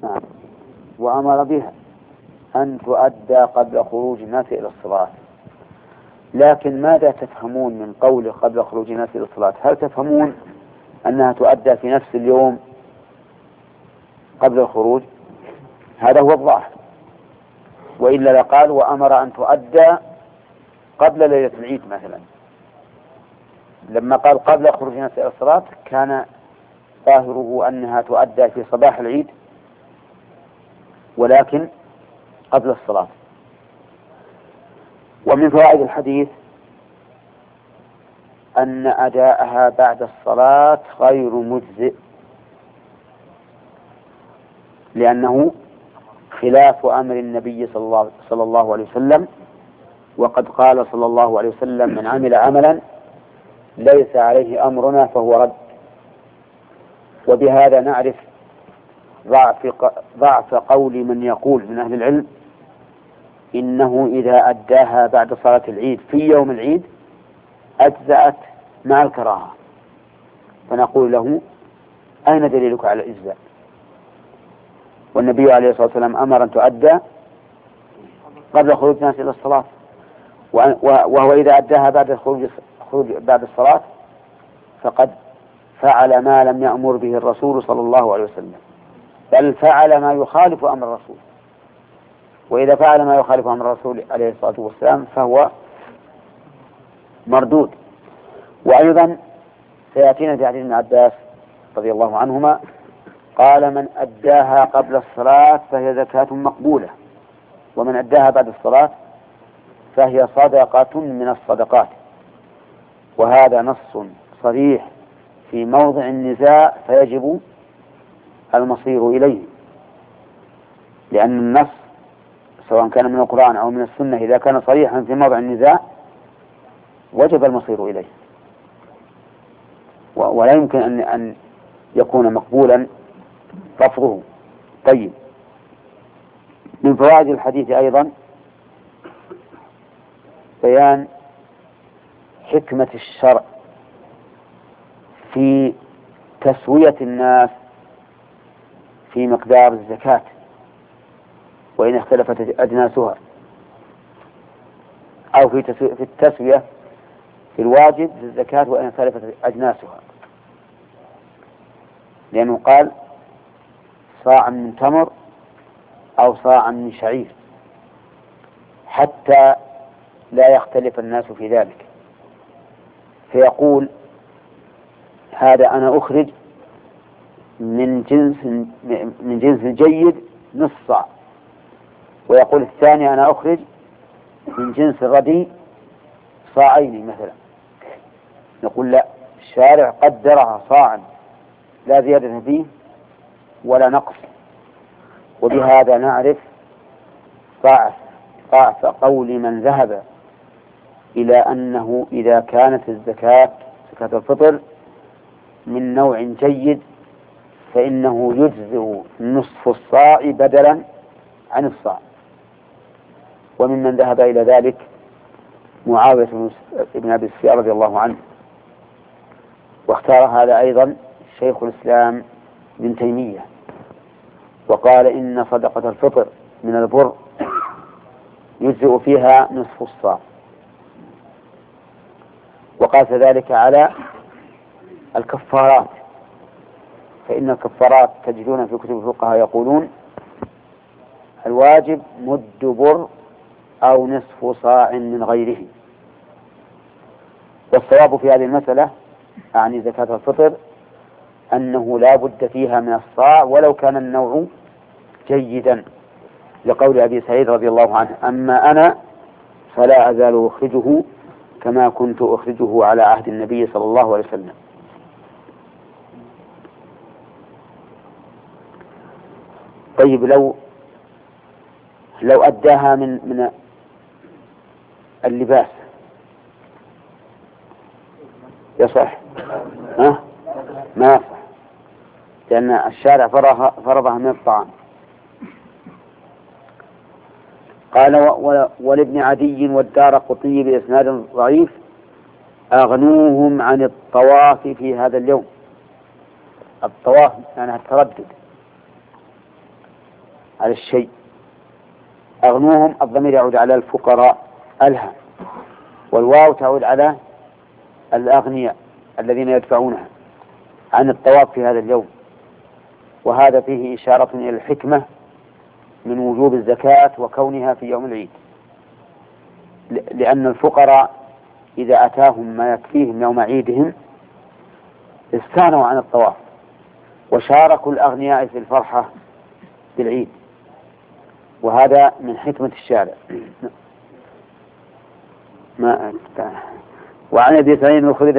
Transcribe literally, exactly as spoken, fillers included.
نعم. وأمر بها أن تؤدى قبل خروج الناس إلى الصلاة. لكن ماذا تفهمون من قوله قبل خروج الناس إلى الصلاة؟ هل تفهمون أنها تؤدى في نفس اليوم قبل الخروج؟ هذا هو الظاهر، وإلا لقال وأمر أن تؤدى قبل ليلة العيد مثلا. لما قال قبل خروج الناس إلى الصلاة كان ظاهره أنها تؤدى في صباح العيد ولكن قبل الصلاة. ومن فوائد الحديث أن أداءها بعد الصلاة غير مجزئ، لأنه خلاف أمر النبي صلى الله عليه وسلم، وقد قال صلى الله عليه وسلم من عمل عملا ليس عليه أمرنا فهو رد. وبهذا نعرف ضعف ضعف قول من يقول من أهل العلم إنه إذا أداها بعد صلاة العيد في يوم العيد أجزأت مع الكراهة، فنقول له أين دليلك على الإجزاء؟ والنبي عليه الصلاة والسلام أمر أن تؤدى قبل خروج الناس إلى الصلاة، وهو إذا أداها بعد خروج بعد الصلاة فقد فعل ما لم يأمر به الرسول صلى الله عليه وسلم، بل فعل ما يخالف أمر الرسول. وإذا فعل ما يخالف أمر الرسول عليه الصلاة والسلام فهو مردود. وأيضا سيأتينا في حديث ابن عباس رضي الله عنهما قال من أداها قبل الصلاة فهي زكاة مقبولة، ومن أداها بعد الصلاة فهي صدقة من الصدقات. وهذا نص صريح في موضع النزاع فيجب المصير إليه، لأن النص سواء كان من القرآن أو من السنة إذا كان صريحا في موضع النزاع وجب المصير إليه، ولا يمكن أن أن يكون مقبولا رفضه. طيب، من فوائد الحديث أيضا بيان حكمة الشرع في تسوية الناس في مقدار الزكاة وإن اختلفت أجناسها، أو في في التسوية في الواجب في الزكاة وإن اختلفت أجناسها، لأنه قال صاع من تمر أو صاع من شعير حتى لا يختلف الناس في ذلك. فيقول هذا أنا أخرج من جنس من جنس الجيد نصف صاع، ويقول الثاني أنا أخرج من جنس الرديء صاعين مثلا. نقول لا، الشارع قدرها صاعا لا زيادة فيه ولا نقص. وبهذا نعرف ضعف ضعف قول من ذهب إلى أنه إذا كانت الزكاة زكاة الفطر من نوع جيد فإنه يجزئ نصف الصاع بدلا عن الصاع. وممن ذهب إلى ذلك معاوية بن أبي سفيان رضي الله عنه، واختار هذا أيضا شيخ الإسلام ابن تيمية، وقال إن صدقة الفطر من البر يجزئ فيها نصف الصاع. وقاس ذلك على الكفارات، فإن الكفارات تجدون في كتب الفقهاء يقولون الواجب مد بر أو نصف صاع من غيره. والصواب في هذه المسألة أعني زكاة الفطر أنه لا بد فيها من الصاع ولو كان النوع جيدا، لقول أبي سعيد رضي الله عنه أما أنا فلا أزال أخرجه كما كنت أخرجه على عهد النبي صلى الله عليه وسلم. طيب، لو لو أداها من من اللباس يصح؟ ها؟ ما يصح، لأن الشارع فرضها من الطعام. قال ولابن عدي والدارقطني بإسناد ضعيف أغنوهم عن الطواف في هذا اليوم. الطواف يعني التردد، على الشيء. أغنوهم الضمير يعود على الفقراء ألهم، والواو تعود على الأغنياء الذين يدفعونها عن الطواف في هذا اليوم. وهذا فيه إشارة إلى الحكمة من وجوب الزكاة وكونها في يوم العيد، لأن الفقراء إذا أتاهم ما يكفيهم يوم عيدهم استغنوا عن الطواف وشاركوا الأغنياء في الفرحة بالعيد، وهذا من حكمة الشارع. ما وعن أبي سعيد الخدري